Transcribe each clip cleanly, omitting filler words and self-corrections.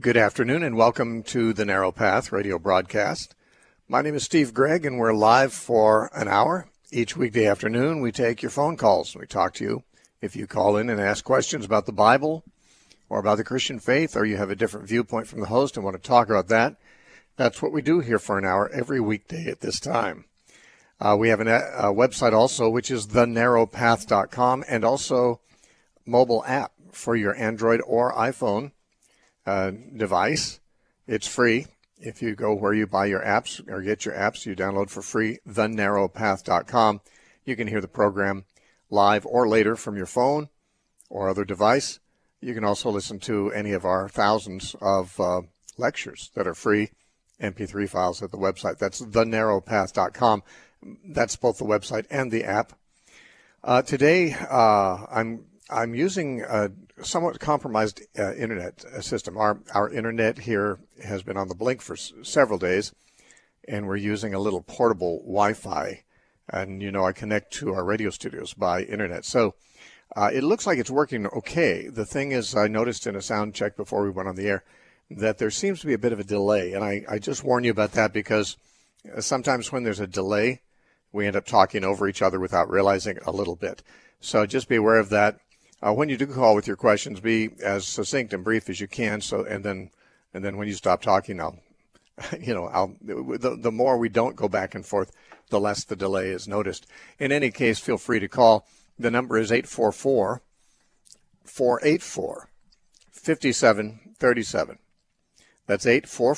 Good afternoon and welcome to the Narrow Path radio broadcast. My name is Steve Gregg and we're live for an hour. Each weekday afternoon we take your phone calls. We talk to you. If you call in and ask questions about the Bible or about the Christian faith, or you have a different viewpoint from the host and want to talk about that, that's what we do here for an hour every weekday at this time. We have a website also, which is thenarrowpath.com, and also mobile app for your Android or iPhone device. It's free. If you go where you buy your apps or get your apps, you download for free, thenarrowpath.com. You can hear the program live or later from your phone or other device. You can also listen to any of our thousands of lectures that are free MP3 files at the website. That's thenarrowpath.com. That's both the website and the app. Today, I'm using a somewhat compromised internet system. Our internet here has been on the blink for several days, and we're using a little portable Wi-Fi. And, you know, I connect to our radio studios by internet. So it looks like it's working okay. The thing is, I noticed in a sound check before we went on the air that there seems to be a bit of a delay. And I just warn you about that because sometimes when there's a delay, we end up talking over each other without realizing a little bit. So just be aware of that. When you do call with your questions, be as succinct and brief as you can. So, and then when you stop talking, the more we don't go back and forth, the less the delay is noticed. In any case, feel free to call. The number is 844-484-5737. That's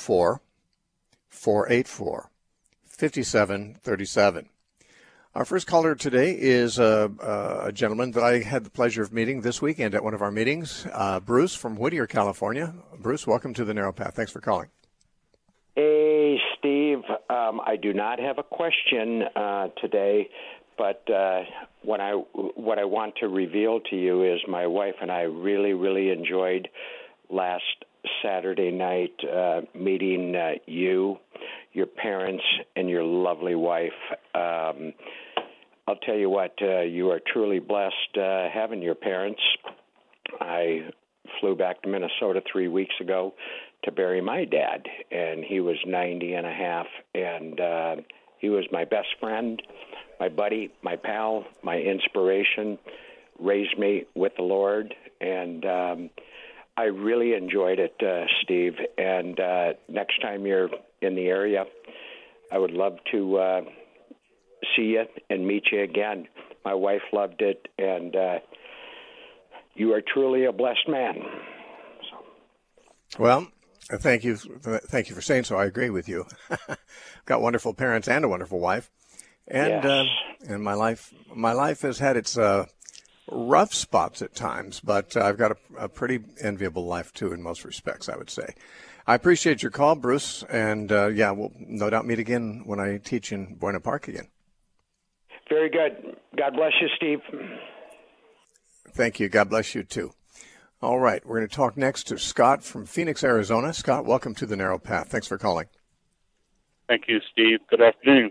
844-484-5737. Our first caller today is a gentleman that I had the pleasure of meeting this weekend at one of our meetings, Bruce from Whittier, California. Bruce, welcome to the Narrow Path. Thanks for calling. Hey, Steve. I do not have a question today, but what I want to reveal to you is my wife and I really, really enjoyed last Saturday night meeting you, your parents, and your lovely wife. I'll tell you what, you are truly blessed having your parents. I flew back to Minnesota 3 weeks ago to bury my dad, and he was 90 and a half, and he was my best friend, my buddy, my pal, my inspiration, raised me with the Lord, and I really enjoyed it, Steve, and next time you're in the area, I would love to see you and meet you again. My wife loved it, and you are truly a blessed man. So. Well, thank you for saying so. I agree with you. Got wonderful parents and a wonderful wife, and yes. And my life has had its rough spots at times, but I've got a pretty enviable life too in most respects, I would say. I appreciate your call, Bruce, and we'll no doubt meet again when I teach in Buena Park again. Very good. God bless you, Steve. Thank you. God bless you, too. All right. We're going to talk next to Scott from Phoenix, Arizona. Scott, welcome to the Narrow Path. Thanks for calling. Thank you, Steve. Good afternoon.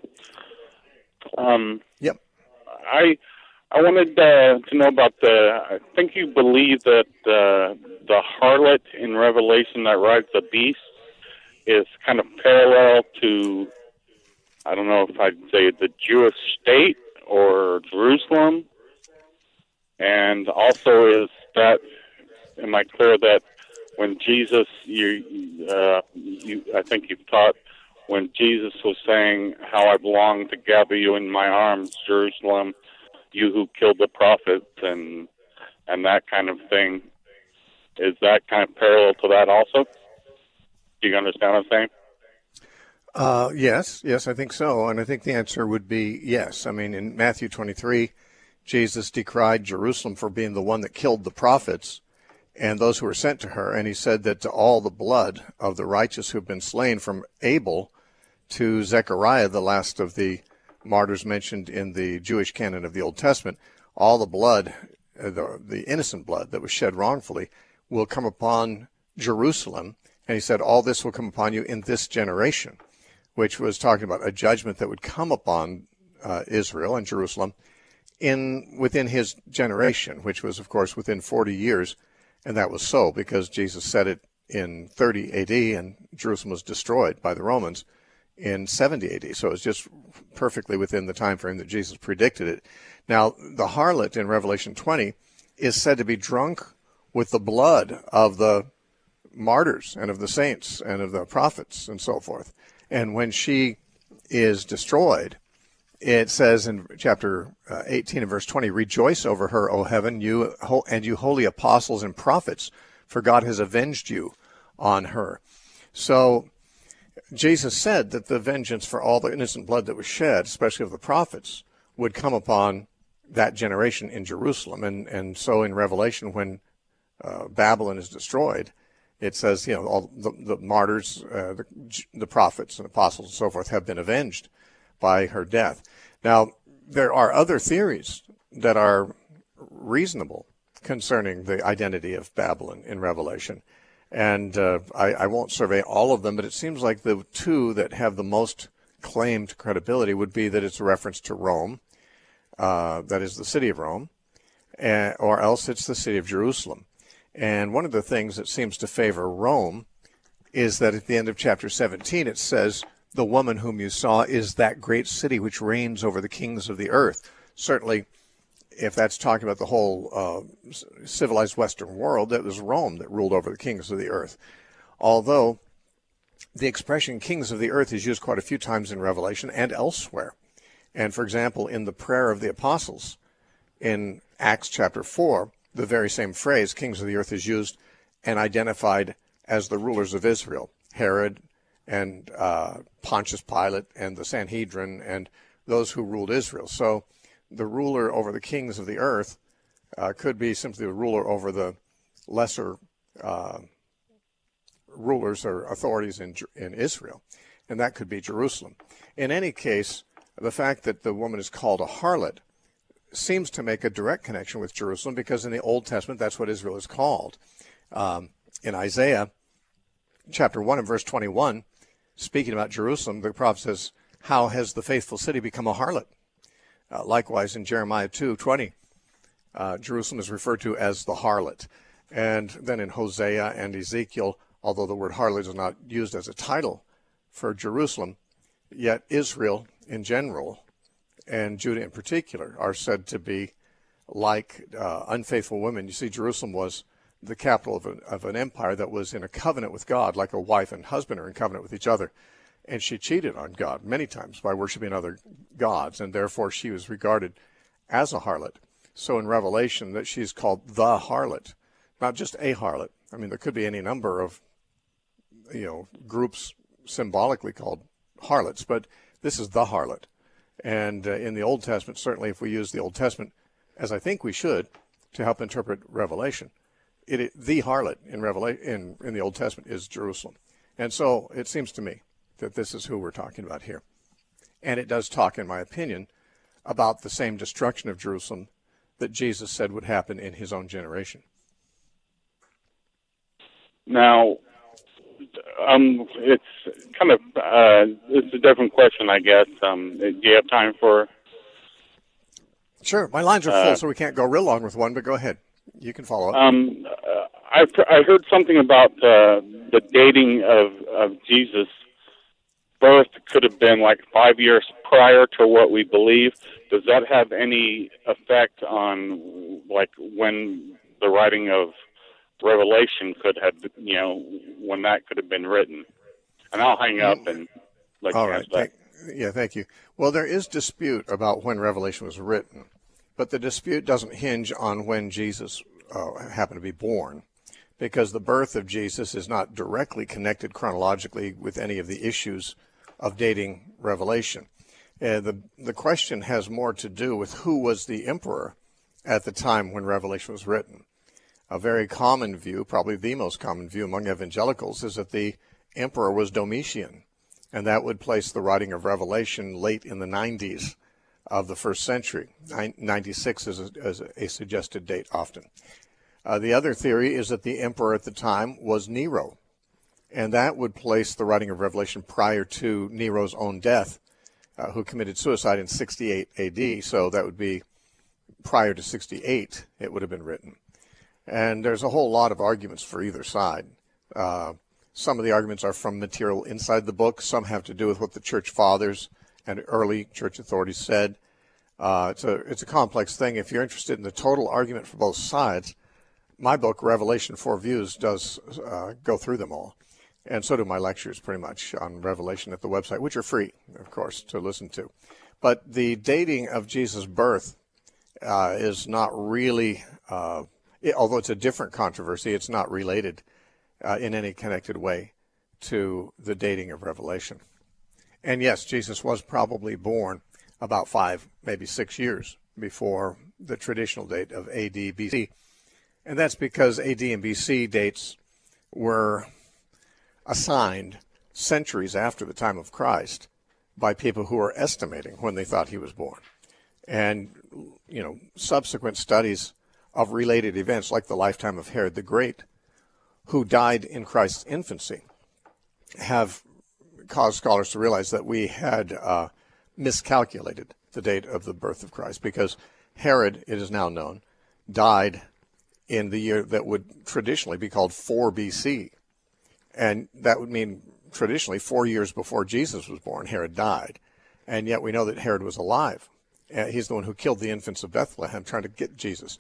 Yep. I wanted to know about I think you believe that the harlot in Revelation that rides the beast is kind of parallel to, I don't know if I'd say the Jewish state or Jerusalem. And also is that, am I clear that when Jesus, I think you've taught, when Jesus was saying how I've longed to gather you in my arms, Jerusalem, you who killed the prophets and that kind of thing, is that kind of parallel to that also? Do you understand what I'm saying? Yes, I think so. And I think the answer would be yes. I mean, in Matthew 23, Jesus decried Jerusalem for being the one that killed the prophets and those who were sent to her. And he said that to all the blood of the righteous who have been slain, from Abel to Zechariah, the last of the martyrs mentioned in the Jewish canon of the Old Testament, all the blood, the innocent blood that was shed wrongfully, will come upon Jerusalem. And he said, all this will come upon you in this generation, which was talking about a judgment that would come upon Israel and Jerusalem within his generation, which was, of course, within 40 years. And that was so because Jesus said it in 30 A.D., and Jerusalem was destroyed by the Romans in 70 A.D. So it was just perfectly within the time frame that Jesus predicted it. Now, the harlot in Revelation 20 is said to be drunk with the blood of the martyrs and of the saints and of the prophets and so forth. And when she is destroyed, it says in chapter 18 and verse 20, "Rejoice over her, O heaven, you holy apostles and prophets, for God has avenged you on her." So Jesus said that the vengeance for all the innocent blood that was shed, especially of the prophets, would come upon that generation in Jerusalem. And so in Revelation, when Babylon is destroyed, it says, all the martyrs, the prophets and apostles and so forth have been avenged by her death. Now, there are other theories that are reasonable concerning the identity of Babylon in Revelation. And I won't survey all of them, but it seems like the two that have the most claimed credibility would be that it's a reference to Rome, that is the city of Rome, or else it's the city of Jerusalem. And one of the things that seems to favor Rome is that at the end of chapter 17 it says, "The woman whom you saw is that great city which reigns over the kings of the earth." Certainly, if that's talking about the whole civilized Western world, that was Rome that ruled over the kings of the earth. Although the expression kings of the earth is used quite a few times in Revelation and elsewhere. And for example, in the prayer of the apostles in Acts chapter 4, the very same phrase, kings of the earth, is used and identified as the rulers of Israel, Herod and Pontius Pilate and the Sanhedrin and those who ruled Israel. So the ruler over the kings of the earth could be simply the ruler over the lesser rulers or authorities in Israel, and that could be Jerusalem. In any case, the fact that the woman is called a harlot seems to make a direct connection with Jerusalem, because in the Old Testament, that's what Israel is called. In Isaiah chapter 1 and verse 21, speaking about Jerusalem, the prophet says, "How has the faithful city become a harlot?" Likewise, in Jeremiah 2:20, Jerusalem is referred to as the harlot. And then in Hosea and Ezekiel, although the word harlot is not used as a title for Jerusalem, yet Israel in general and Judah in particular are said to be like unfaithful women. You see, Jerusalem was the capital of an empire that was in a covenant with God, like a wife and husband are in covenant with each other. And she cheated on God many times by worshiping other gods, and therefore she was regarded as a harlot. So in Revelation, that she's called the harlot, not just a harlot. I mean, there could be any number of groups symbolically called harlots, but this is the harlot. And in the Old Testament, certainly if we use the Old Testament, as I think we should, to help interpret Revelation, the harlot in the Old Testament is Jerusalem. And so it seems to me that this is who we're talking about here. And it does talk, in my opinion, about the same destruction of Jerusalem that Jesus said would happen in his own generation. Now, it's kind of it's a different question, I guess. Do you have time for? Sure. My lines are full, so we can't go real long with one. But go ahead. You can follow up. I heard something about the dating of Jesus' birth could have been like 5 years prior to what we believe. Does that have any effect on like when the writing of Revelation could have, when that could have been written? And I'll hang up and let you answer that. Thank you. Well, there is dispute about when Revelation was written, but the dispute doesn't hinge on when Jesus happened to be born, because the birth of Jesus is not directly connected chronologically with any of the issues of dating Revelation. The question has more to do with who was the emperor at the time when Revelation was written. A very common view, probably the most common view among evangelicals, is that the emperor was Domitian, and that would place the writing of Revelation late in the 90s of the first century. 96 is a suggested date often. The other theory is that the emperor at the time was Nero, and that would place the writing of Revelation prior to Nero's own death, who committed suicide in 68 AD, so that would be prior to 68 it would have been written. And there's a whole lot of arguments for either side. Some of the arguments are from material inside the book. Some have to do with what the church fathers and early church authorities said. It's a complex thing. If you're interested in the total argument for both sides, my book, Revelation 4 Views, does go through them all. And so do my lectures, pretty much, on Revelation at the website, which are free, of course, to listen to. But the dating of Jesus' birth is not really, although it's a different controversy, it's not related in any connected way to the dating of Revelation. And yes, Jesus was probably born about 5, maybe 6 years before the traditional date of AD BC. And that's because AD and BC dates were assigned centuries after the time of Christ by people who were estimating when they thought he was born. And, subsequent studies of related events like the lifetime of Herod the Great, who died in Christ's infancy, have caused scholars to realize that we had miscalculated the date of the birth of Christ, because Herod, it is now known, died in the year that would traditionally be called 4 BC. And that would mean traditionally 4 years before Jesus was born, Herod died. And yet we know that Herod was alive. He's the one who killed the infants of Bethlehem trying to get Jesus.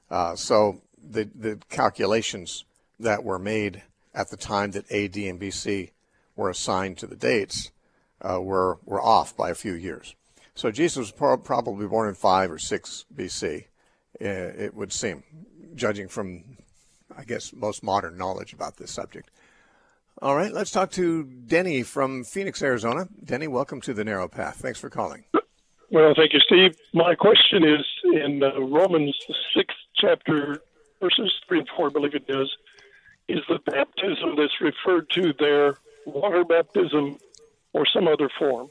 So the calculations that were made at the time that AD and BC were assigned to the dates were off by a few years. So Jesus was probably born in 5 or 6 BC, it would seem, judging from, I guess, most modern knowledge about this subject. All right, let's talk to Denny from Phoenix, Arizona. Denny, welcome to The Narrow Path. Thanks for calling. Well, thank you, Steve. My question is in Romans 6, chapter, verses 3 and 4, I believe it is the baptism that's referred to there water baptism or some other form?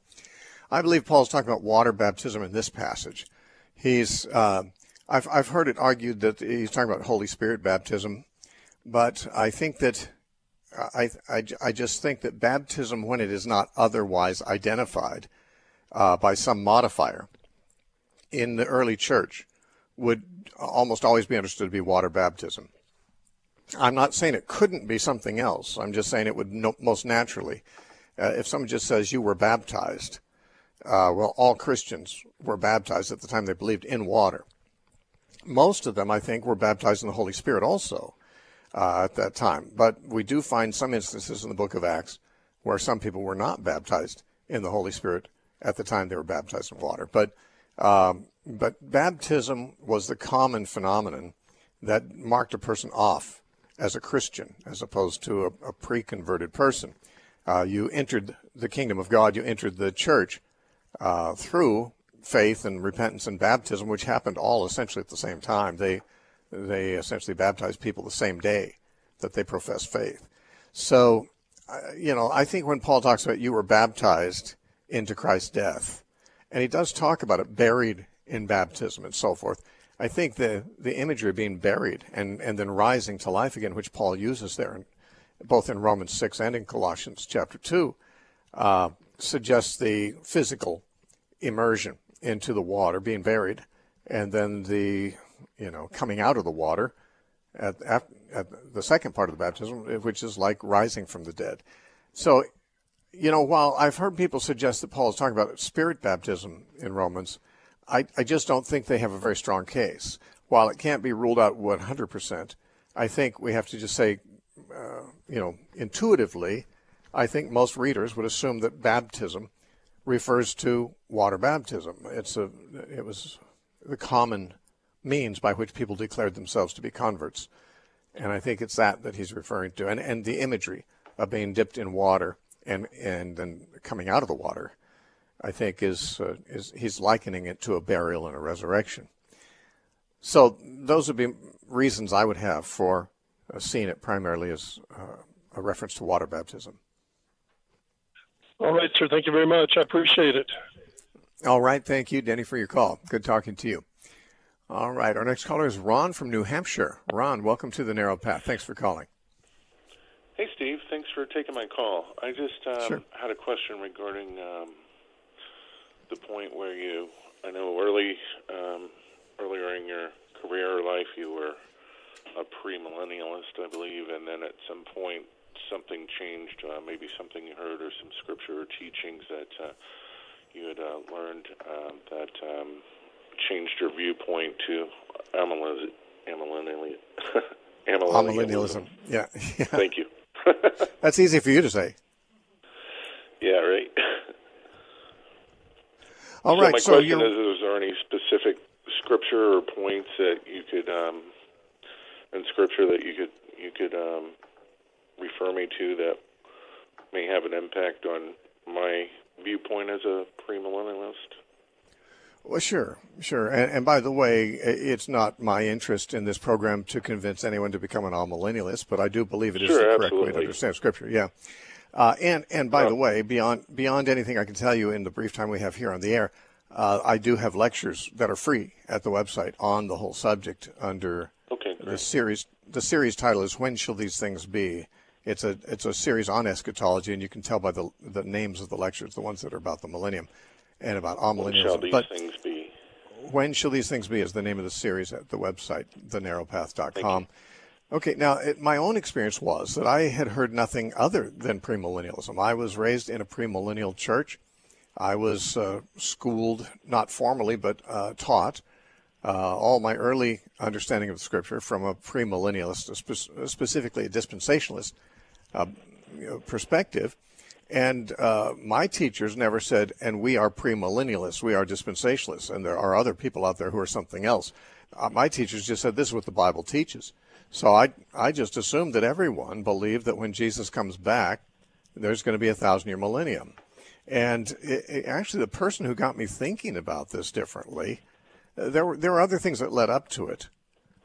I believe Paul's talking about water baptism in this passage. He's, I've heard it argued that he's talking about Holy Spirit baptism, but I think that I just think that baptism, when it is not otherwise identified by some modifier in the early church, would almost always be understood to be water baptism. I'm not saying it couldn't be something else. I'm just saying it would most naturally. If someone just says you were baptized, well, all Christians were baptized at the time they believed in water. Most of them, I think, were baptized in the Holy Spirit also at that time. But we do find some instances in the book of Acts where some people were not baptized in the Holy Spirit at the time they were baptized in water. But baptism was the common phenomenon that marked a person off as a Christian, as opposed to a pre-converted person. You entered the kingdom of God, you entered the church through faith and repentance and baptism, which happened all essentially at the same time. They essentially baptized people the same day that they professed faith. So, I think when Paul talks about you were baptized into Christ's death, and he does talk about it buried in baptism and so forth, I think the imagery of being buried and then rising to life again, which Paul uses there, both in Romans 6 and in Colossians chapter 2, suggests the physical immersion into the water, being buried, and then the coming out of the water at the second part of the baptism, which is like rising from the dead. So, while I've heard people suggest that Paul is talking about spirit baptism in Romans, I just don't think they have a very strong case. While it can't be ruled out 100%, I think we have to just say, intuitively, I think most readers would assume that baptism refers to water baptism. It was the common means by which people declared themselves to be converts. And I think it's that he's referring to. And the imagery of being dipped in water and then coming out of the water, I think is he's likening it to a burial and a resurrection. So those would be reasons I would have for seeing it primarily as a reference to water baptism. All right, sir. Thank you very much. I appreciate it. All right. Thank you, Denny, for your call. Good talking to you. All right. Our next caller is Ron from New Hampshire. Ron, welcome to The Narrow Path. Thanks for calling. Hey, Steve. Thanks for taking my call. I just Sure. had a question regarding the point where I know earlier in your career or life, you were a premillennialist, I believe, and then at some point something changed, maybe something you heard or some scripture or teachings that you had learned that changed your viewpoint to amillennialism. Yeah. Thank you. That's easy for you to say. Yeah, right. All right. My question is there any specific scripture or points that you could, in scripture that you could refer me to that may have an impact on my viewpoint as a premillennialist? Well, sure. And by the way, it's not my interest in this program to convince anyone to become an amillennialist, but I do believe it is the correct way to understand Scripture. Yeah. And by the way, beyond anything I can tell you in the brief time we have here on the air, I do have lectures that are free at the website on the whole subject under the series. The series title is "When Shall These Things Be?" It's a series on eschatology, and you can tell by the names of the lectures, the ones that are about the millennium and about amillennialism. When shall these things be? When Shall These Things Be is the name of the series at the website, thenarrowpath.com. Okay, now my own experience was that I had heard nothing other than premillennialism. I was raised in a premillennial church. I was schooled, not formally, but taught all my early understanding of the Scripture from a premillennialist, specifically a dispensationalist perspective. And my teachers never said, and we are premillennialists, we are dispensationalists, and there are other people out there who are something else. My teachers just said, this is what the Bible teaches. So I just assumed that everyone believed that when Jesus comes back, there's going to be a 1,000-year millennium. And actually, the person who got me thinking about this differently, there were other things that led up to it.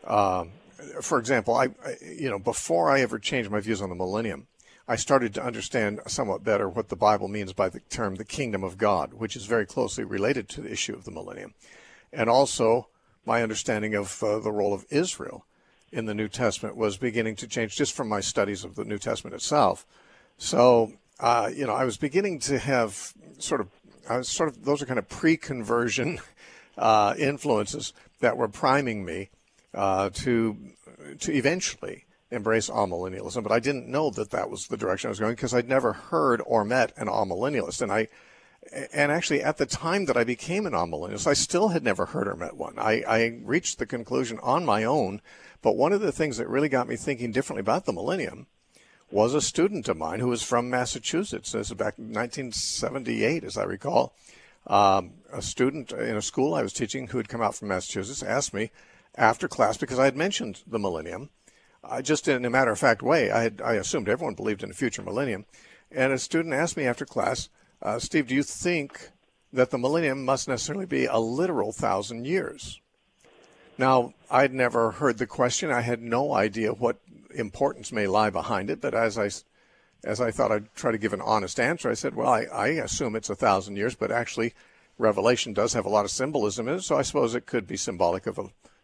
For example, before I ever changed my views on the millennium, I started to understand somewhat better what the Bible means by the term the kingdom of God, which is very closely related to the issue of the millennium. And also, my understanding of the role of Israel in the New Testament was beginning to change just from my studies of the New Testament itself. So, I was beginning to have those are kind of pre-conversion influences that were priming me to eventually embrace amillennialism, but I didn't know that was the direction I was going because I'd never heard or met an amillennialist. And actually, at the time that I became an amillennialist, I still had never heard or met one. I reached the conclusion on my own, but one of the things that really got me thinking differently about the millennium was a student of mine who was from Massachusetts. This is back in 1978, as I recall. A student in a school I was teaching who had come out from Massachusetts asked me after class, because I had mentioned the millennium, just in a matter-of-fact way. I assumed everyone believed in a future millennium. And a student asked me after class, Steve, do you think that the millennium must necessarily be a literal 1,000 years? Now, I'd never heard the question. I had no idea what importance may lie behind it. But as I thought I'd try to give an honest answer, I said, well, I assume it's 1,000 years, but actually Revelation does have a lot of symbolism in it, so I suppose it could be symbolic of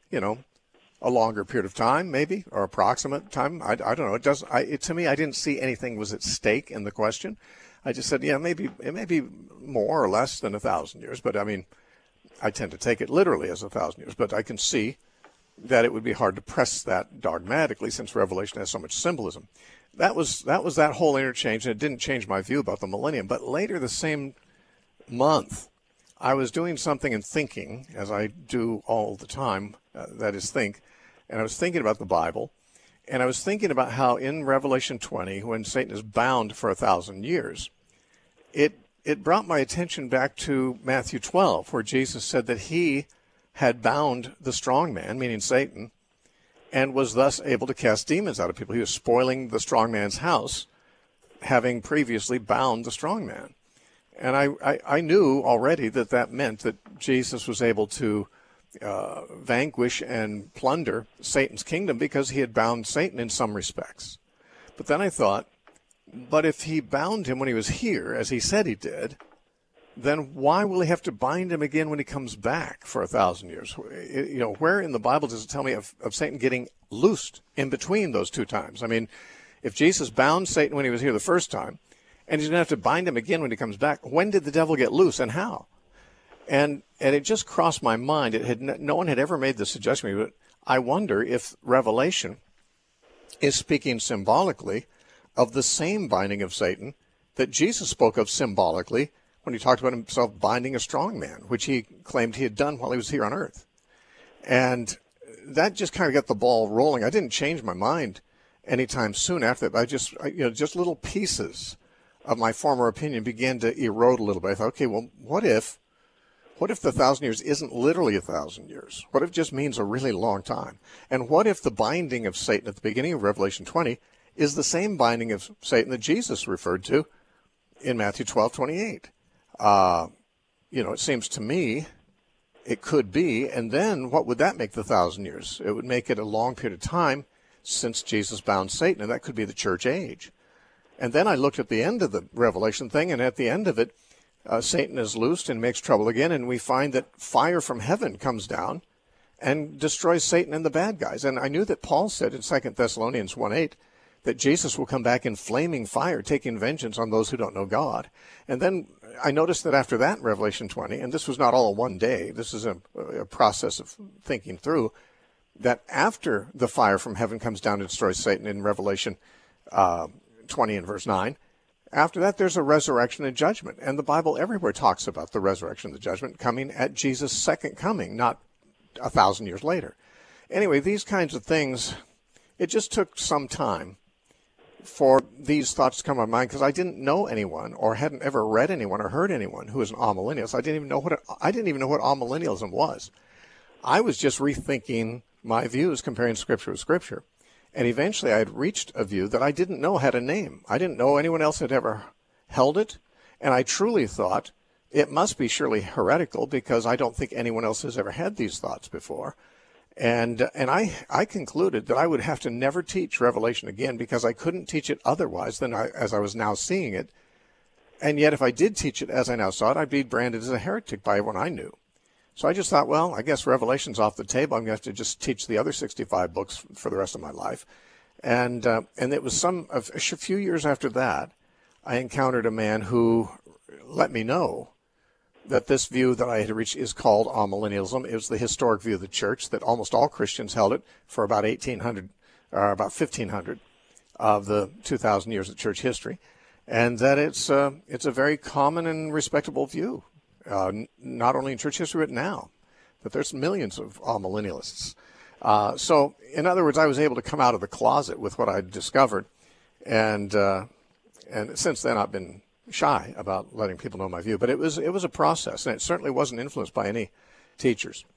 a longer period of time, maybe, or approximate time. I don't know. To me, I didn't see anything was at stake in the question. I just said, yeah, maybe it may be more or less than 1,000 years, but I mean, I tend to take it literally as 1,000 years, but I can see that it would be hard to press that dogmatically since Revelation has so much symbolism. That was that whole interchange, and it didn't change my view about the millennium. But later the same month, I was doing something and thinking, as I do all the time, that is think, and I was thinking about the Bible, and I was thinking about how in Revelation 20, when Satan is bound for 1,000 years, it brought my attention back to Matthew 12, where Jesus said that he had bound the strong man, meaning Satan, and was thus able to cast demons out of people. He was spoiling the strong man's house, having previously bound the strong man. And I knew already that meant that Jesus was able to vanquish and plunder Satan's kingdom because he had bound Satan in some respects. But then I thought, but if he bound him when he was here, as he said he did, then why will he have to bind him again when he comes back for 1,000 years? Where in the Bible does it tell me of Satan getting loosed in between those two times? I mean, if Jesus bound Satan when he was here the first time, and he's going to have to bind him again when he comes back, when did the devil get loose and how? And it just crossed my mind. No one had ever made the suggestion to me, but I wonder if Revelation is speaking symbolically of the same binding of Satan that Jesus spoke of symbolically when he talked about himself binding a strong man, which he claimed he had done while he was here on earth. And that just kind of got the ball rolling. I didn't change my mind anytime soon after that. Just little pieces of my former opinion began to erode a little bit. I thought, okay, well, what if the 1,000 years isn't literally 1,000 years? What if it just means a really long time? And what if the binding of Satan at the beginning of Revelation 20 is the same binding of Satan that Jesus referred to in Matthew 12:28? It seems to me it could be. And then what would that make the 1,000 years? It would make it a long period of time since Jesus bound Satan, and that could be the church age. And then I looked at the end of the Revelation thing, and at the end of it, Satan is loosed and makes trouble again, and we find that fire from heaven comes down and destroys Satan and the bad guys. And I knew that Paul said in 2 Thessalonians 1:8 that Jesus will come back in flaming fire, taking vengeance on those who don't know God. And then I noticed that after that in Revelation 20, and this was not all in one day, this is a process of thinking through, that after the fire from heaven comes down and destroys Satan in Revelation 20 and verse 9, after that, there's a resurrection and judgment. And the Bible everywhere talks about the resurrection and the judgment coming at Jesus' second coming, not 1,000 years later. Anyway, these kinds of things, it just took some time for these thoughts to come to my mind because I didn't know anyone or hadn't ever read anyone or heard anyone who was an amillennial. So I didn't even know what amillennialism was. I was just rethinking my views, comparing Scripture with Scripture. And eventually I had reached a view that I didn't know had a name. I didn't know anyone else had ever held it. And I truly thought it must be surely heretical because I don't think anyone else has ever had these thoughts before. And I concluded that I would have to never teach Revelation again because I couldn't teach it otherwise than as I was now seeing it. And yet if I did teach it as I now saw it, I'd be branded as a heretic by everyone I knew. So I just thought, well, I guess Revelation's off the table. I'm going to have to just teach the other 65 books for the rest of my life. And it was a few years after that, I encountered a man who let me know that this view that I had reached is called amillennialism. It was the historic view of the church, that almost all Christians held it for about 1,800, or about 1,500 of the 2,000 years of church history, and that it's a very common and respectable view. Not only in church history, but now, that there's millions of amillennialists. So, in other words, I was able to come out of the closet with what I'd discovered, and since then I've been shy about letting people know my view. But it was a process, and it certainly wasn't influenced by any teachers.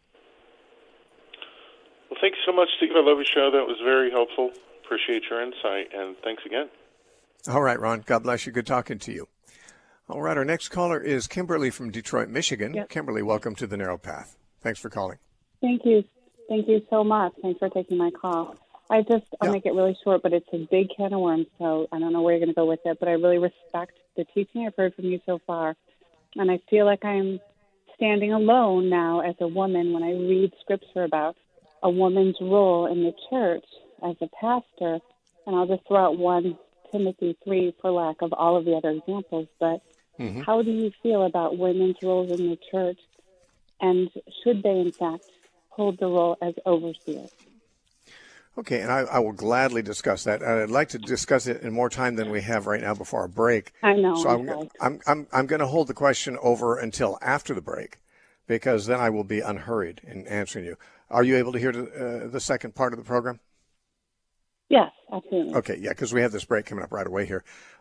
Well, thank you so much, Steve. I love your show. That was very helpful. Appreciate your insight, and thanks again. All right, Ron. God bless you. Good talking to you. All right, our next caller is Kimberly from Detroit, Michigan. Yep. Kimberly, welcome to The Narrow Path. Thanks for calling. Thank you. Thank you so much. Thanks for taking my call. I'll make it really short, but it's a big can of worms, so I don't know where you're going to go with it, but I really respect the teaching I've heard from you so far, and I feel like I'm standing alone now as a woman when I read Scripture about a woman's role in the church as a pastor, and I'll just throw out 1 Timothy 3 for lack of all of the other examples, but how do you feel about women's roles in the church, and should they, in fact, hold the role as overseers? Okay, and I will gladly discuss that. I'd like to discuss it in more time than we have right now before our break. I know. So I'm going to hold the question over until after the break, because then I will be unhurried in answering you. Are you able to hear the second part of the program? Yes, absolutely. Okay, yeah, because we have this break coming up right away here.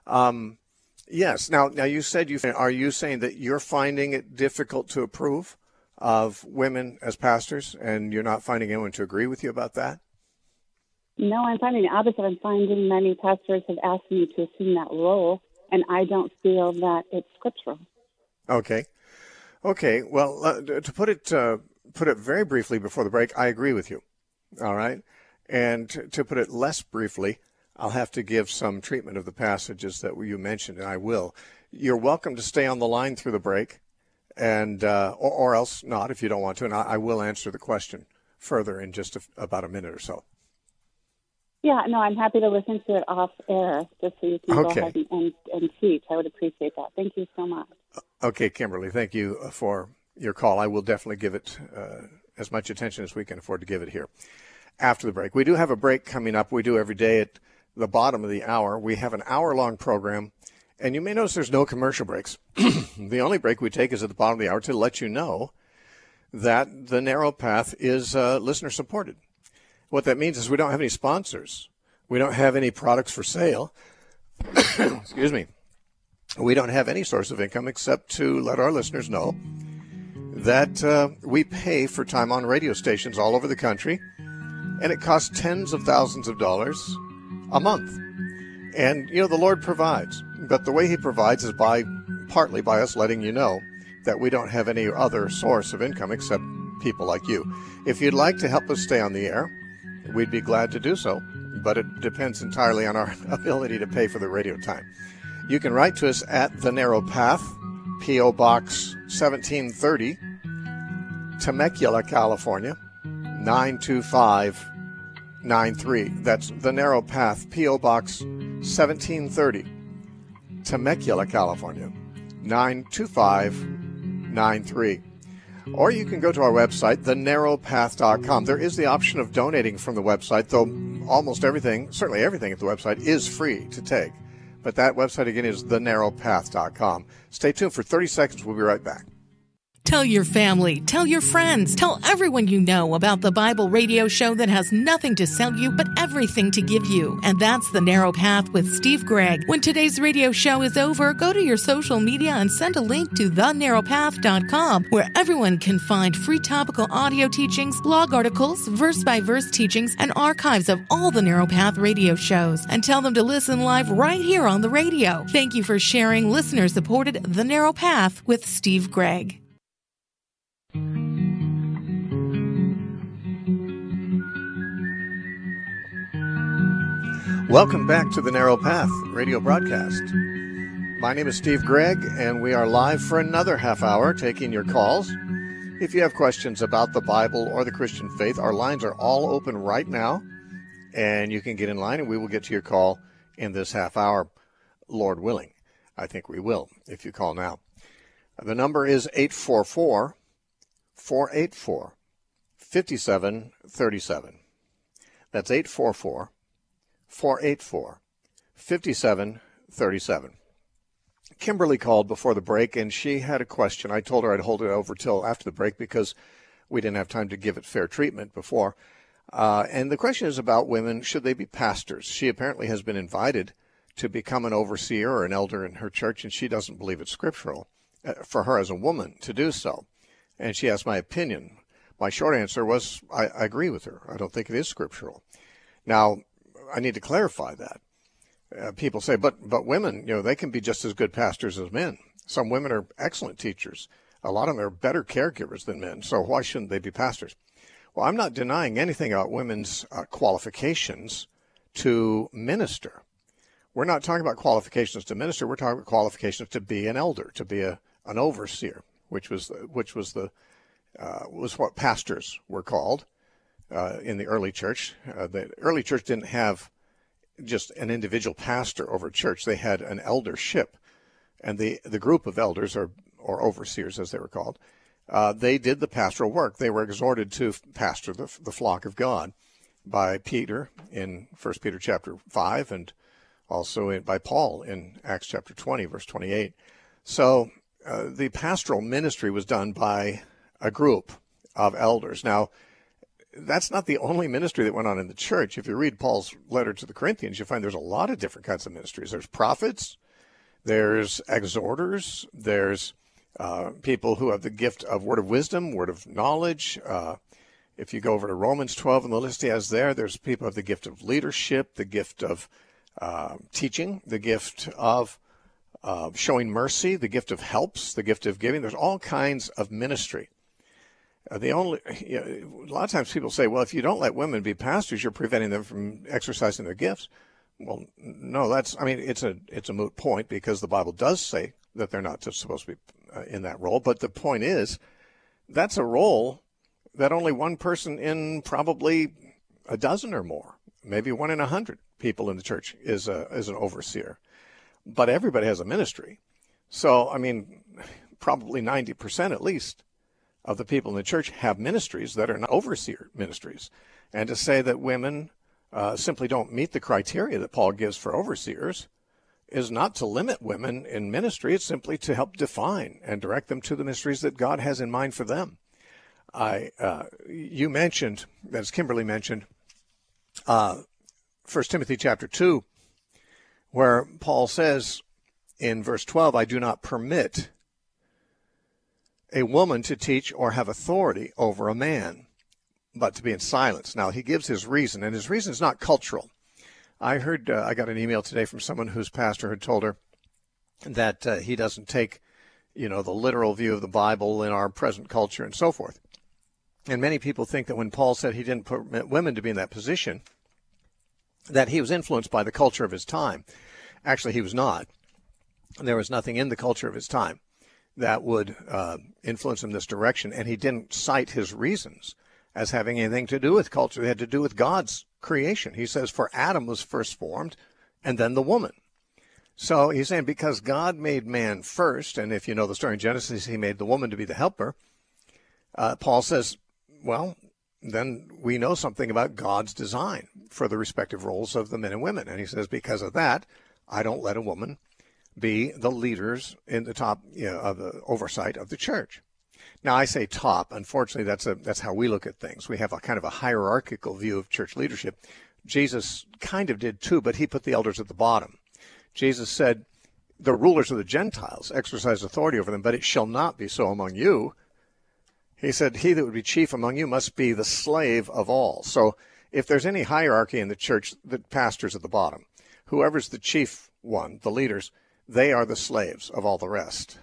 Yes. Now you said are you saying that you're finding it difficult to approve of women as pastors, and you're not finding anyone to agree with you about that? No, I'm finding the opposite. I'm finding many pastors have asked me to assume that role, and I don't feel that it's scriptural. Okay. Well, to put it very briefly before the break, I agree with you. All right. And to put it less briefly, I'll have to give some treatment of the passages that you mentioned, and I will. You're welcome to stay on the line through the break, and or else not if you don't want to, and I will answer the question further in just about a minute or so. Yeah, no, I'm happy to listen to it off air just so you can go ahead and teach. I would appreciate that. Thank you so much. Okay, Kimberly, thank you for your call. I will definitely give it as much attention as we can afford to give it here after the break. We do have a break coming up. We do every day at the bottom of the hour. We have an hour-long program, and you may notice there's no commercial breaks. The only break we take is at the bottom of the hour to let you know that the Narrow Path is listener-supported. What that means is we don't have any sponsors. We don't have any products for sale. Excuse me. We don't have any source of income except to let our listeners know that we pay for time on radio stations all over the country, and it costs tens of thousands of dollars a month. And, you know, the Lord provides. But the way he provides is partly by us letting you know that we don't have any other source of income except people like you. If you'd like to help us stay on the air, we'd be glad to do so, but it depends entirely on our ability to pay for the radio time. You can write to us at The Narrow Path, P.O. Box 1730, Temecula, California, 92593. That's The Narrow Path, P.O. Box 1730, Temecula, California, 92593. Or you can go to our website, thenarrowpath.com. There is the option of donating from the website, though almost everything, certainly everything at the website, is free to take. But that website, again, is thenarrowpath.com. Stay tuned for 30 seconds. We'll be right back. Tell your family, tell your friends, tell everyone you know about the Bible radio show that has nothing to sell you but everything to give you. And that's The Narrow Path with Steve Gregg. When today's radio show is over, go to your social media and send a link to thenarrowpath.com, where everyone can find free topical audio teachings, blog articles, verse-by-verse teachings, and archives of all the Narrow Path radio shows. And tell them to listen live right here on the radio. Thank you for sharing listener-supported The Narrow Path with Steve Gregg. Welcome back to the Narrow Path radio broadcast. My name is Steve Gregg, and we are live for another half hour taking your calls. If you have questions about the Bible or the Christian faith, our lines are all open right now, and you can get in line, and we will get to your call in this half hour, Lord willing. I think we will if you call now. The number is 844-484-5737. That's 844-484-5737. Kimberly called before the break, and she had a question. I told her I'd hold it over till after the break because we didn't have time to give it fair treatment before. And the question is about women. Should they be pastors? She apparently has been invited to become an overseer or an elder in her church, and she doesn't believe it's scriptural for her as a woman to do so. And she asked my opinion. My short answer was I agree with her. I don't think it is scriptural. Now, I need to clarify that. People say, but women, they can be just as good pastors as men. Some women are excellent teachers. A lot of them are better caregivers than men, so why shouldn't they be pastors? Well, I'm not denying anything about women's qualifications to minister. We're not talking about qualifications to minister. We're talking about qualifications to be an elder, to be an overseer, which was what pastors were called in the early church. The early church didn't have just an individual pastor over church. They had an eldership, and the group of elders or overseers, as they were called, they did the pastoral work. They were exhorted to pastor the flock of God by Peter in 1 Peter chapter 5, and also by Paul in Acts chapter 20, verse 28. So the pastoral ministry was done by a group of elders. Now, that's not the only ministry that went on in the church. If you read Paul's letter to the Corinthians, you find there's a lot of different kinds of ministries. There's prophets, there's exhorters, there's people who have the gift of word of wisdom, word of knowledge. If you go over to Romans 12 and the list he has there's people who have the gift of leadership, the gift of teaching, the gift of showing mercy, the gift of helps, the gift of giving. There's all kinds of ministry. A lot of times people say, well, if you don't let women be pastors, you're preventing them from exercising their gifts. Well, no, it's a moot point because the Bible does say that they're not supposed to be in that role. But the point is, that's a role that only one person in probably a dozen or more, maybe 1 in 100 people in the church is an overseer. But everybody has a ministry. So, probably 90% at least of the people in the church have ministries that are not overseer ministries. And to say that women simply don't meet the criteria that Paul gives for overseers is not to limit women in ministry. It's simply to help define and direct them to the ministries that God has in mind for them. You mentioned, as Kimberly mentioned, 1 Timothy chapter 2, where Paul says in verse 12, I do not permit a woman to teach or have authority over a man, but to be in silence. Now, he gives his reason, and his reason is not cultural. I heard, I got an email today from someone whose pastor had told her that he doesn't take, the literal view of the Bible in our present culture and so forth. And many people think that when Paul said he didn't permit women to be in that position, that he was influenced by the culture of his time. Actually, he was not. There was nothing in the culture of his time that would influence him this direction, and he didn't cite his reasons as having anything to do with culture. They had to do with God's creation. He says, for Adam was first formed, and then the woman. So he's saying because God made man first, and if you know the story in Genesis, he made the woman to be the helper, Paul says, well, then we know something about God's design for the respective roles of the men and women. And he says, because of that, I don't let a woman be the leaders in the top of the oversight of the church. Now, I say top. Unfortunately, that's how we look at things. We have a kind of a hierarchical view of church leadership. Jesus kind of did too, but he put the elders at the bottom. Jesus said, the rulers of the Gentiles exercise authority over them, but it shall not be so among you. He said, he that would be chief among you must be the slave of all. So if there's any hierarchy in the church, the pastor's at the bottom. Whoever's the chief one, the leaders, they are the slaves of all the rest.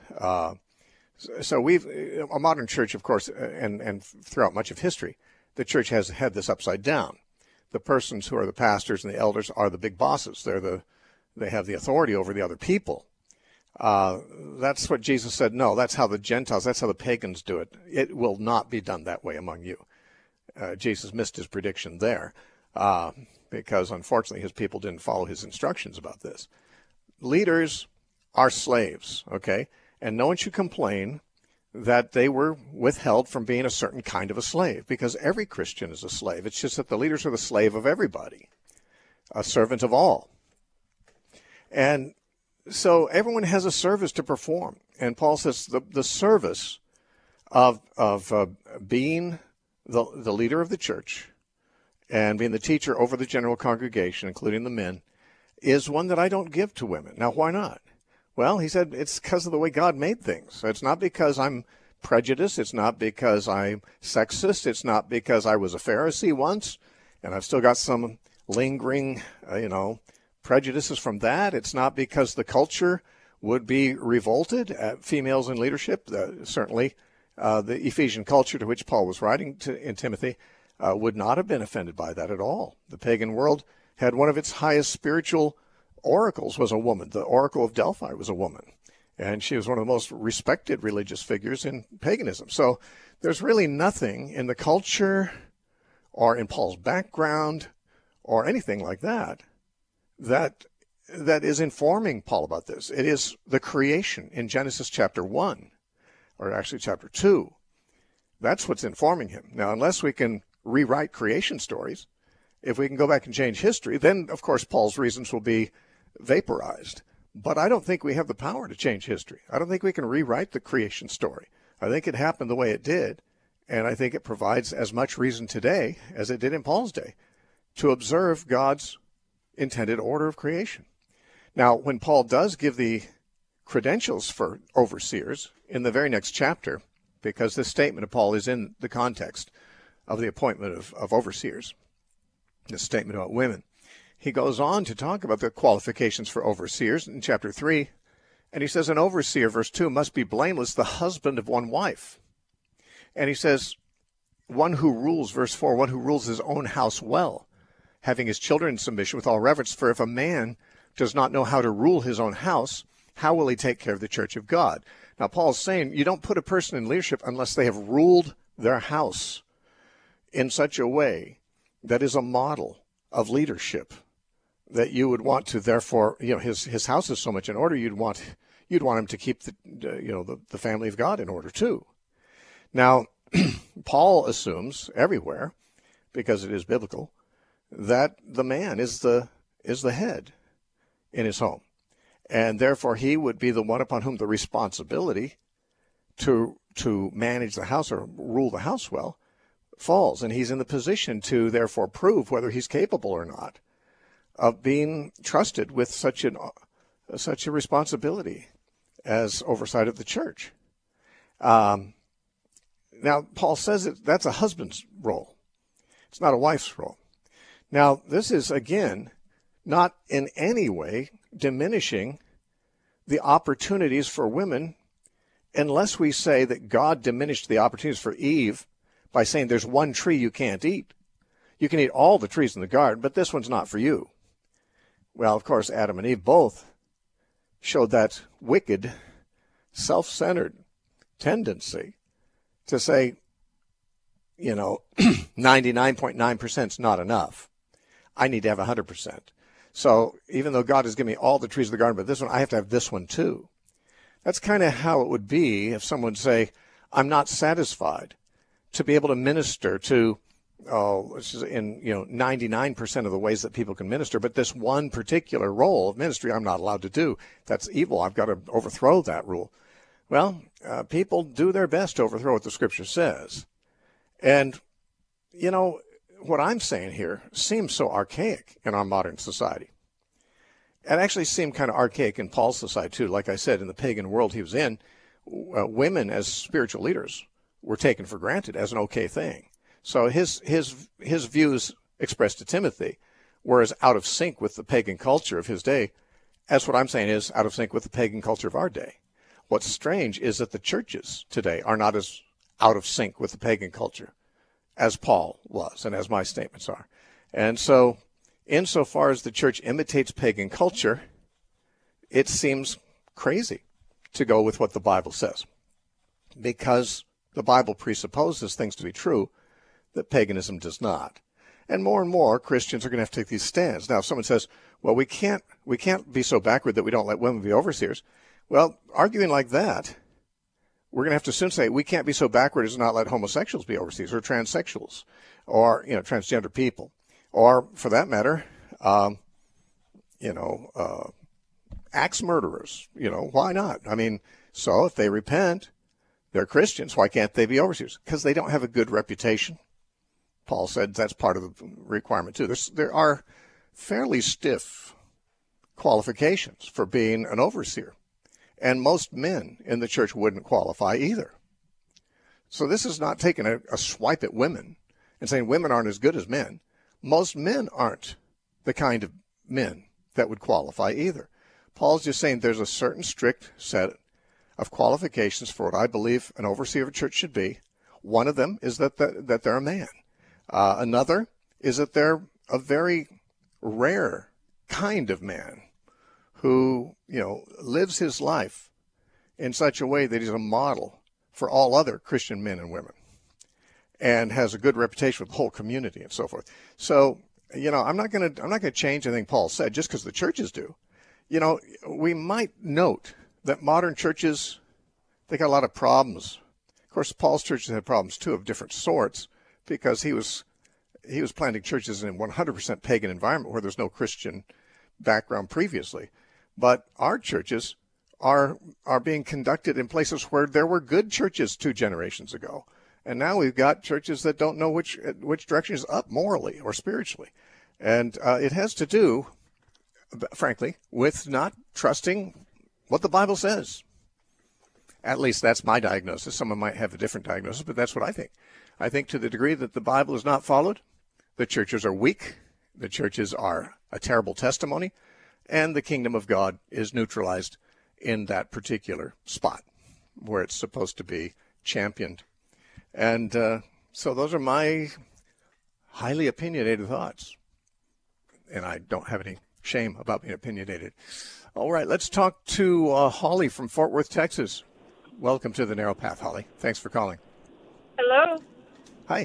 So a modern church, of course, and throughout much of history, the church has had this upside down. The persons who are the pastors and the elders are the big bosses. They have the authority over the other people. That's what Jesus said. No, that's how the Gentiles, that's how the pagans do it. It will not be done that way among you. Jesus missed his prediction there because, unfortunately, his people didn't follow his instructions about this. Leaders are slaves, okay? And no one should complain that they were withheld from being a certain kind of a slave, because every Christian is a slave. It's just that the leaders are the slave of everybody, a servant of all. And so everyone has a service to perform. And Paul says the service of being the leader of the church and being the teacher over the general congregation, including the men, is one that I don't give to women. Now, why not? Well, he said it's because of the way God made things. So it's not because I'm prejudiced. It's not because I'm sexist. It's not because I was a Pharisee once and I've still got some lingering, prejudices from that. It's not because the culture would be revolted at females in leadership. Certainly, the Ephesian culture to which Paul was writing in Timothy would not have been offended by that at all. The pagan world had one of its highest spiritual oracles was a woman. The Oracle of Delphi was a woman, and she was one of the most respected religious figures in paganism. So there's really nothing in the culture or in Paul's background or anything like that that is informing Paul about this. It is the creation in Genesis chapter 1, or actually chapter 2. That's what's informing him. Now, unless we can rewrite creation stories, if we can go back and change history, then, of course, Paul's reasons will be vaporized. But I don't think we have the power to change history. I don't think we can rewrite the creation story. I think it happened the way it did, and I think it provides as much reason today as it did in Paul's day to observe God's intended order of creation. Now, when Paul does give the credentials for overseers in the very next chapter, because this statement of Paul is in the context of the appointment of overseers, this statement about women, he goes on to talk about the qualifications for overseers in chapter 3, and he says an overseer, verse 2, must be blameless, the husband of one wife. And he says one who rules, verse 4, one who rules his own house well, having his children in submission with all reverence. For if a man does not know how to rule his own house, how will he take care of the church of God? Now, Paul's saying you don't put a person in leadership unless they have ruled their house in such a way that is a model of leadership that you would want to, therefore, his house is so much in order, you'd want him to keep the family of God in order too. Now, Paul assumes everywhere, because it is biblical, that the man is the head in his home. And therefore he would be the one upon whom the responsibility to manage the house or rule the house well falls. And he's in the position to therefore prove whether he's capable or not of being trusted with such a responsibility as oversight of the church. Now, Paul says that's a husband's role. It's not a wife's role. Now, this is, again, not in any way diminishing the opportunities for women, unless we say that God diminished the opportunities for Eve by saying there's one tree you can't eat. You can eat all the trees in the garden, but this one's not for you. Well, of course, Adam and Eve both showed that wicked, self-centered tendency to say, 99.9% is not enough. I need to have 100%. So even though God has given me all the trees of the garden, but this one, I have to have this one too. That's kind of how it would be if someone would say, I'm not satisfied to be able to minister to, this is in 99% of the ways that people can minister, but this one particular role of ministry I'm not allowed to do. That's evil. I've got to overthrow that rule. Well, people do their best to overthrow what the Scripture says. And, what I'm saying here seems so archaic in our modern society. It actually seemed kind of archaic in Paul's society, too. Like I said, in the pagan world he was in, women as spiritual leaders were taken for granted as an okay thing. So his views expressed to Timothy were as out of sync with the pagan culture of his day as what I'm saying is out of sync with the pagan culture of our day. What's strange is that the churches today are not as out of sync with the pagan culture as Paul was and as my statements are. And so insofar as the church imitates pagan culture, it seems crazy to go with what the Bible says, because the Bible presupposes things to be true that paganism does not. And more Christians are going to have to take these stands. Now, if someone says, well, we can't be so backward that we don't let women be overseers. Well, arguing like that, we're going to have to soon say we can't be so backward as to not let homosexuals be overseers or transsexuals or, transgender people. Or, for that matter, axe murderers. Why not? I mean, so if they repent, they're Christians. Why can't they be overseers? Because they don't have a good reputation. Paul said that's part of the requirement, too. There are fairly stiff qualifications for being an overseer. And most men in the church wouldn't qualify either. So this is not taking a swipe at women and saying women aren't as good as men. Most men aren't the kind of men that would qualify either. Paul's just saying there's a certain strict set of qualifications for what I believe an overseer of a church should be. One of them is that they're a man. Another is that they're a very rare kind of man who, lives his life in such a way that he's a model for all other Christian men and women and has a good reputation with the whole community and so forth. So, I'm not going to change anything Paul said just because the churches do. We might note that modern churches, they got a lot of problems. Of course, Paul's churches had problems too of different sorts because he was planting churches in a 100% pagan environment where there's no Christian background previously. But our churches are being conducted in places where there were good churches 2 generations ago. And now we've got churches that don't know which direction is up morally or spiritually. And it has to do, frankly, with not trusting what the Bible says. At least that's my diagnosis. Someone might have a different diagnosis, but that's what I think. I think to the degree that the Bible is not followed, the churches are weak, the churches are a terrible testimony, and the kingdom of God is neutralized in that particular spot where it's supposed to be championed. And so those are my highly opinionated thoughts. And I don't have any shame about being opinionated. All right, let's talk to Holly from Fort Worth, Texas. Welcome to the Narrow Path, Holly. Thanks for calling. Hello? Hi.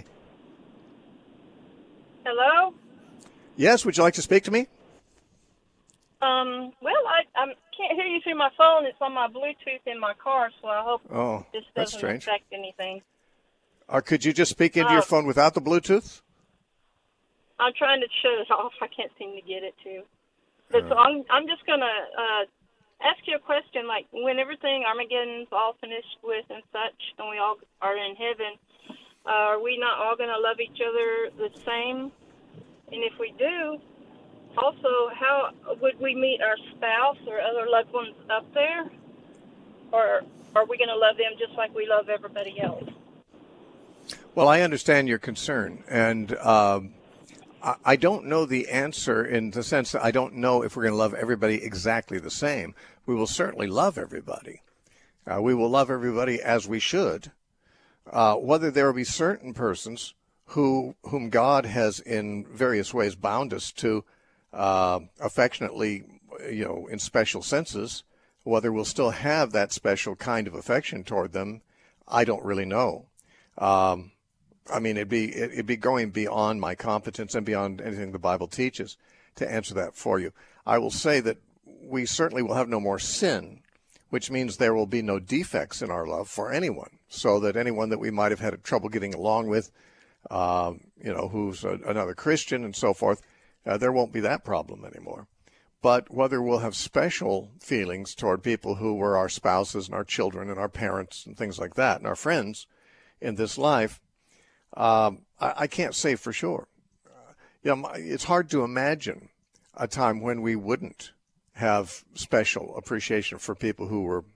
Hello? Yes, would you like to speak to me? Well, I can't hear you through my phone. It's on my Bluetooth in my car, so I hope this doesn't affect anything. Could you just speak into your phone without the Bluetooth? I'm trying to shut it off. I can't seem to get it to. But so I'm just going to ask you a question. Like, when everything, Armageddon's all finished with and such, and we all are in heaven, are we not all going to love each other the same? And if we do, also, how would we meet our spouse or other loved ones up there? Or are we going to love them just like we love everybody else? Well, I understand your concern, and I don't know the answer in the sense that I don't know if we're going to love everybody exactly the same. We will certainly love everybody. We will love everybody as we should. Whether there will be certain persons whom God has in various ways bound us to affectionately, in special senses, whether we'll still have that special kind of affection toward them, I don't really know. I mean, it'd be going beyond my competence and beyond anything the Bible teaches to answer that for you. I will say that we certainly will have no more sin, which means there will be no defects in our love for anyone, so that anyone that we might have had trouble getting along with, who's another Christian and so forth, there won't be that problem anymore. But whether we'll have special feelings toward people who were our spouses and our children and our parents and things like that and our friends in this life, I can't say for sure. It's hard to imagine a time when we wouldn't have special appreciation for people who were,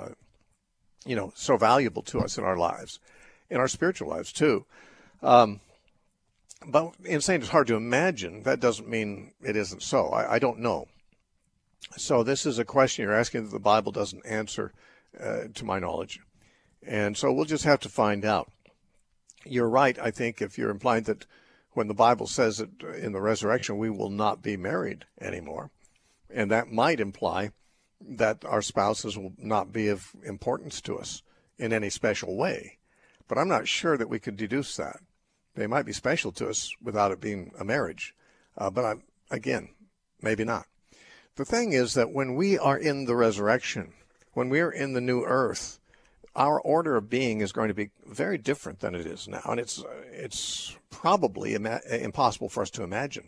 so valuable to us in our lives, in our spiritual lives too. But in saying it's hard to imagine, that doesn't mean it isn't so. I don't know. So this is a question you're asking that the Bible doesn't answer, to my knowledge. And so we'll just have to find out. You're right, I think, if you're implying that when the Bible says that in the resurrection we will not be married anymore, and that might imply that our spouses will not be of importance to us in any special way. But I'm not sure that we could deduce that. They might be special to us without it being a marriage. But again, maybe not. The thing is that when we are in the resurrection, when we are in the new earth, our order of being is going to be very different than it is now. And it's probably impossible for us to imagine.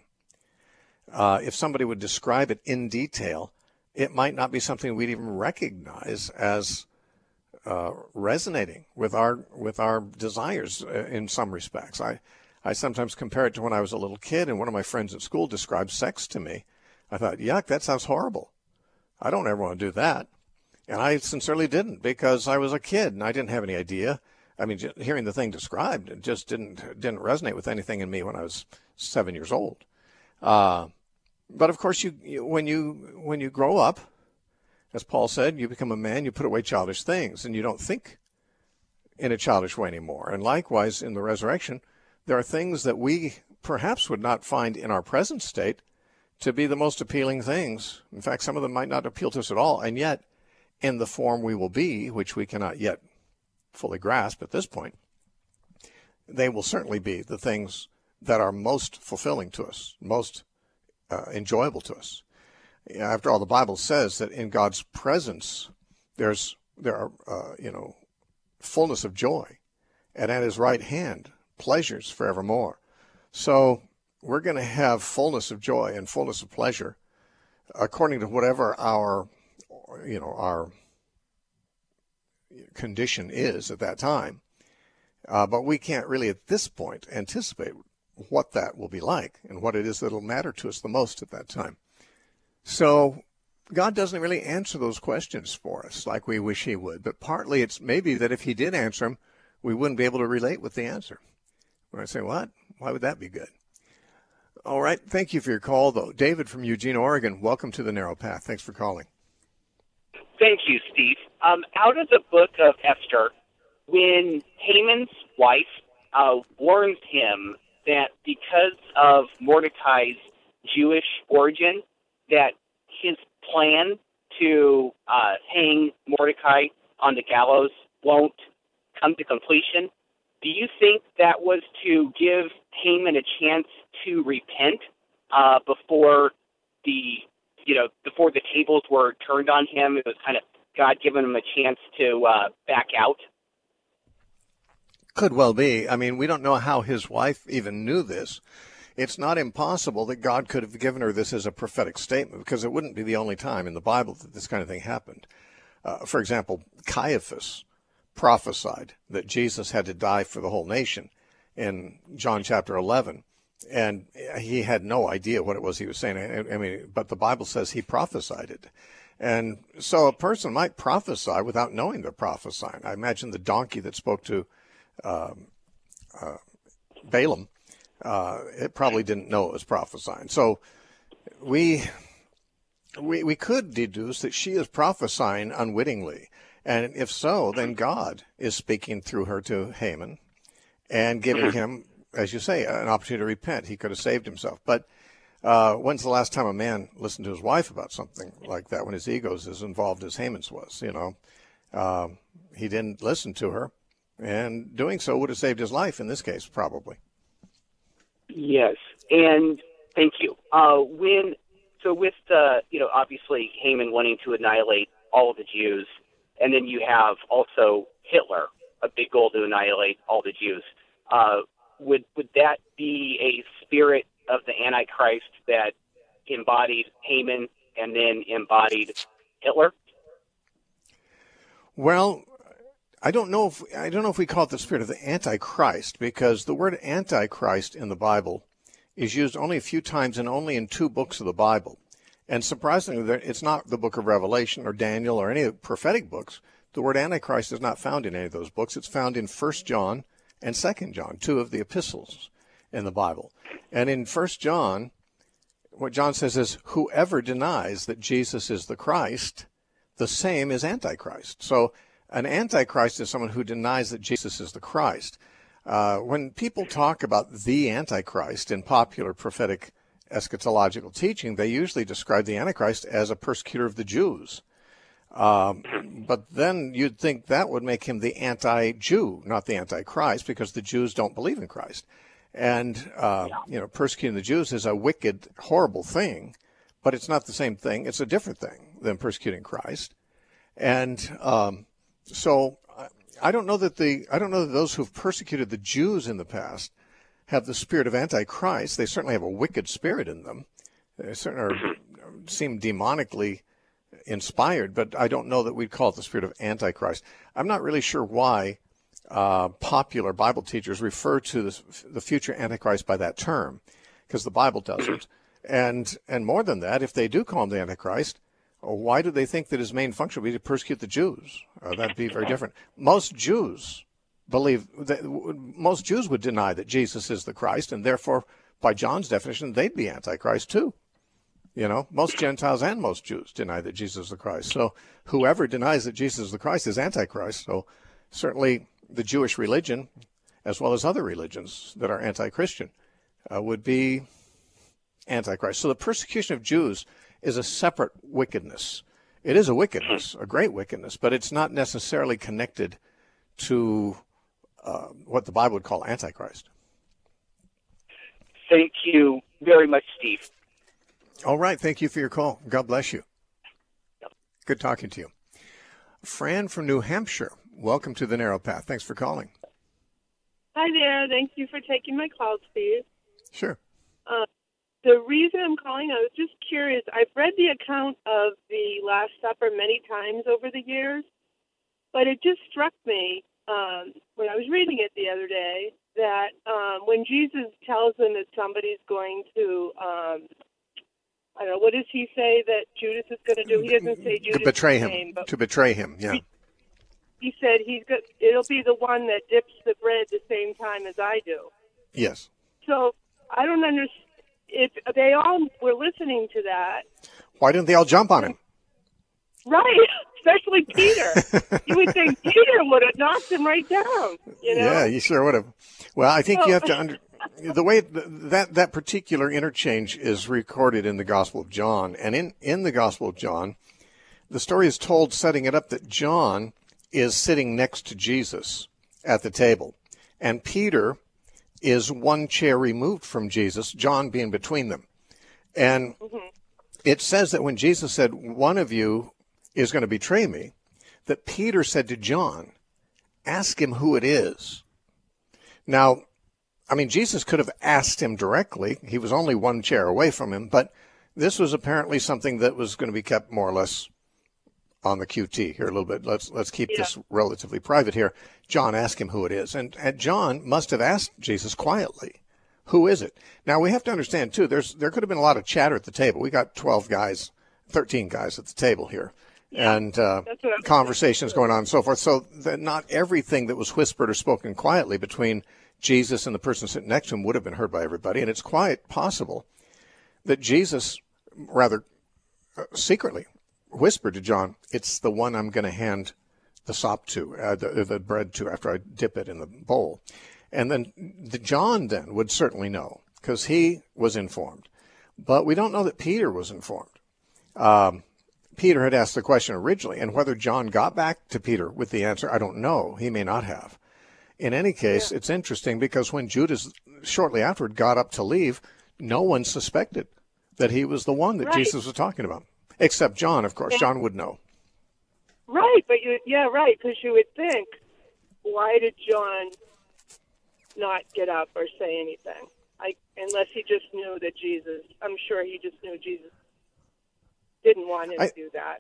If somebody would describe it in detail, it might not be something we'd even recognize as resonating with our desires in some respects. I sometimes compare it to when I was a little kid and one of my friends at school described sex to me. I thought, yuck, that sounds horrible. I don't ever want to do that. And I sincerely didn't, because I was a kid and I didn't have any idea. I mean, hearing the thing described, it just didn't resonate with anything in me when I was 7 years old. But of course, when you grow up, as Paul said, you become a man, you put away childish things, and you don't think in a childish way anymore. And likewise, in the resurrection, there are things that we perhaps would not find in our present state to be the most appealing things. In fact, some of them might not appeal to us at all, and yet, in the form we will be, which we cannot yet fully grasp at this point, they will certainly be the things that are most fulfilling to us, most enjoyable to us. After all, the Bible says that in God's presence, there are fullness of joy, and at His right hand, pleasures forevermore. So we're going to have fullness of joy and fullness of pleasure according to whatever our condition is at that time. But we can't really at this point anticipate what that will be like and what it is that will matter to us the most at that time. So God doesn't really answer those questions for us like we wish He would. But partly it's maybe that if He did answer them, we wouldn't be able to relate with the answer. When I say, what? Why would that be good? All right. Thank you for your call, though. David from Eugene, Oregon, welcome to the Narrow Path. Thanks for calling. Thank you, Steve. Out of the book of Esther, when Haman's wife warns him that because of Mordecai's Jewish origin, that his plan to hang Mordecai on the gallows won't come to completion, do you think that was to give Haman a chance to repent before the tables were turned on him? It was kind of God giving him a chance to back out. Could well be. I mean, we don't know how his wife even knew this. It's not impossible that God could have given her this as a prophetic statement, because it wouldn't be the only time in the Bible that this kind of thing happened. For example, Caiaphas prophesied that Jesus had to die for the whole nation in John chapter 11. And he had no idea what it was he was saying. I mean, but the Bible says he prophesied it. And so a person might prophesy without knowing they're prophesying. I imagine the donkey that spoke to Balaam, it probably didn't know it was prophesying. So we could deduce that she is prophesying unwittingly. And if so, then God is speaking through her to Haman and giving him, as you say, an opportunity to repent. He could have saved himself. But when's the last time a man listened to his wife about something like that when his ego's as involved as Haman's was? You know, he didn't listen to her, and doing so would have saved his life in this case, probably. Yes, and thank you. With obviously Haman wanting to annihilate all of the Jews, and then you have also Hitler, a big goal to annihilate all the Jews. Would that be a spirit of the Antichrist that embodied Haman and then embodied Hitler? Well, I don't know if we call it the spirit of the Antichrist, because the word Antichrist in the Bible is used only a few times and only in 2 books of the Bible. And surprisingly, it's not the book of Revelation or Daniel or any of the prophetic books. The word Antichrist is not found in any of those books. It's found in 1 John and 2 John, 2 of the epistles in the Bible. And in 1 John, what John says is, whoever denies that Jesus is the Christ, the same is Antichrist. So an Antichrist is someone who denies that Jesus is the Christ. When people talk about the Antichrist in popular prophetic eschatological teaching, they usually describe the Antichrist as a persecutor of the Jews. But then you'd think that would make him the anti-Jew, not the Antichrist, because the Jews don't believe in Christ. And, persecuting the Jews is a wicked, horrible thing, but it's not the same thing. It's a different thing than persecuting Christ. And so I don't know that those who've persecuted the Jews in the past have the spirit of Antichrist. They certainly have a wicked spirit in them. They certainly seem demonically inspired, but I don't know that we'd call it the spirit of Antichrist. I'm not really sure why popular Bible teachers refer to the future Antichrist by that term, because the Bible doesn't. And more than that, if they do call him the Antichrist, why do they think that his main function would be to persecute the Jews? That'd be very different. Most Jews would deny that Jesus is the Christ, and therefore, by John's definition, they'd be Antichrist too. You know, most Gentiles and most Jews deny that Jesus is the Christ. So whoever denies that Jesus is the Christ is Antichrist. So certainly the Jewish religion, as well as other religions that are anti-Christian, would be Antichrist. So the persecution of Jews is a separate wickedness. It is a wickedness, a great wickedness, but it's not necessarily connected to what the Bible would call Antichrist. Thank you very much, Steve. All right. Thank you for your call. God bless you. Good talking to you. Fran from New Hampshire, welcome to the Narrow Path. Thanks for calling. Hi there. Thank you for taking my call, Steve. Sure. The reason I'm calling, I was just curious. I've read the account of the Last Supper many times over the years, but it just struck me when I was reading it the other day that when Jesus tells them that somebody's going to, I don't know, what does he say that Judas is going to do? He doesn't say Judas' name. To betray him, yeah. He said it'll be the one that dips the bread at the same time as I do. Yes. So I don't understand. If they all were listening to that, why didn't they all jump on him? Right, especially Peter. You would think Peter would have knocked him right down. You know? Yeah, you sure would have. Well, I think you have to the way that particular interchange is recorded in the Gospel of John, and in the Gospel of John, the story is told setting it up that John is sitting next to Jesus at the table, and Peter is one chair removed from Jesus, John being between them. And it says that when Jesus said, one of you is going to betray me, that Peter said to John, ask him who it is. Now, I mean, Jesus could have asked him directly. He was only one chair away from him, but this was apparently something that was going to be kept more or less on the QT here a little bit. Let's keep this relatively private here. John asked him who it is, and John must have asked Jesus quietly, who is it? Now, we have to understand, too, there could have been a lot of chatter at the table. We got 13 guys at the table here, and conversations going on and so forth. So that not everything that was whispered or spoken quietly between Jesus and the person sitting next to him would have been heard by everybody, and it's quite possible that Jesus rather secretly whispered to John, it's the one I'm going to hand the sop to, the bread to after I dip it in the bowl. And then John then would certainly know because he was informed. But we don't know that Peter was informed. Peter had asked the question originally, and whether John got back to Peter with the answer, I don't know. He may not have. In any case, it's interesting because when Judas shortly afterward got up to leave, no one suspected that he was the one that Jesus was talking about. Except John, of course. John would know. Right, but because you would think, why did John not get up or say anything? Unless he just knew that Jesus, I'm sure he just knew Jesus didn't want him to do that.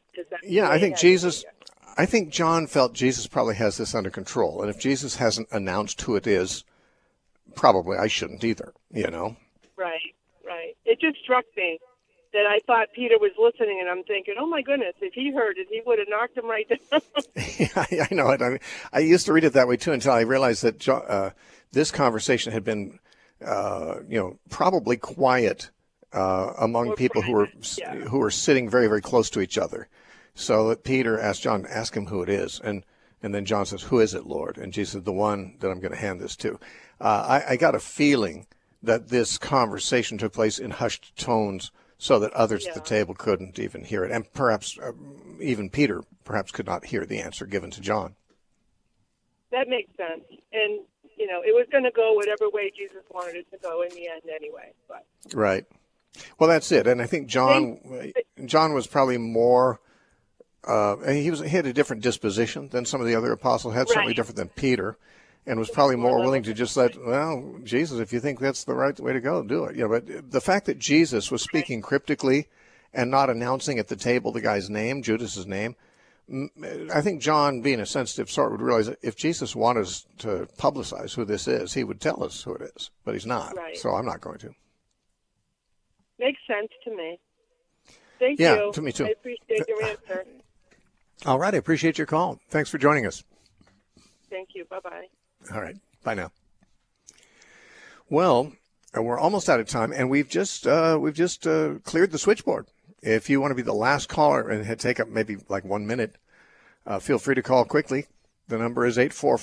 I think John felt Jesus probably has this under control. And if Jesus hasn't announced who it is, probably I shouldn't either, you know? Right. It just struck me that I thought Peter was listening, and I'm thinking, oh, my goodness, if he heard it, he would have knocked him right down. I know it. I mean, I used to read it that way, too, until I realized that this conversation had been, probably quiet among people who were sitting very, very close to each other. So that Peter asked John, ask him who it is. And then John says, who is it, Lord? And Jesus said, the one that I'm going to hand this to. I got a feeling that this conversation took place in hushed tones so that others at the table couldn't even hear it. And perhaps even Peter perhaps could not hear the answer given to John. That makes sense. And, it was going to go whatever way Jesus wanted it to go in the end anyway. But. Right. Well, that's it. And I think John was probably more, he had a different disposition than some of the other apostles had, certainly different than Peter, and was probably more willing to just Jesus, if you think that's the right way to go, do it. But the fact that Jesus was speaking cryptically and not announcing at the table the guy's name, Judas's name, I think John, being a sensitive sort, would realize that if Jesus wanted us to publicize who this is, he would tell us who it is, but he's not. Right. So I'm not going to. Makes sense to me. Thank you. Yeah, to me too. I appreciate your answer. All right, I appreciate your call. Thanks for joining us. Thank you. Bye-bye. All right, bye now. Well, we're almost out of time, and we've just cleared the switchboard. If you want to be the last caller and take up maybe like 1 minute, feel free to call quickly. The number is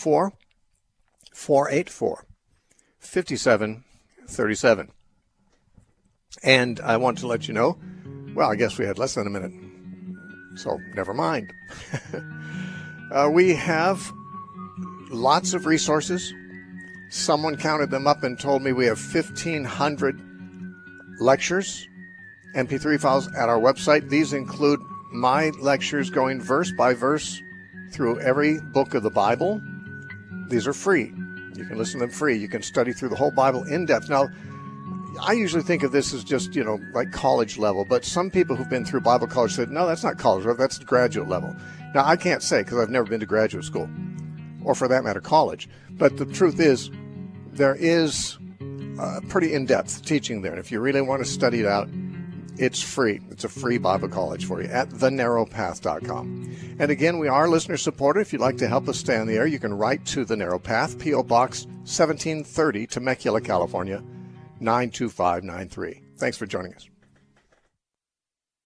844-484-5737. And I want to let you know, well, I guess we had less than a minute, so never mind. We have lots of resources. Someone counted them up and told me we have 1,500 lectures, MP3 files at our website. These include my lectures going verse by verse through every book of the Bible. These are free. You can listen to them free. You can study through the whole Bible in depth. Now, I usually think of this as just, like college level, but some people who've been through Bible college said, no, that's not college level, that's graduate level. Now, I can't say because I've never been to graduate school, or for that matter, college. But the truth is, there is pretty in-depth teaching there. And if you really want to study it out, it's free. It's a free Bible college for you at thenarrowpath.com. And again, we are listener-supported. If you'd like to help us stay on the air, you can write to The Narrow Path, P.O. Box 1730, Temecula, California, 92593. Thanks for joining us.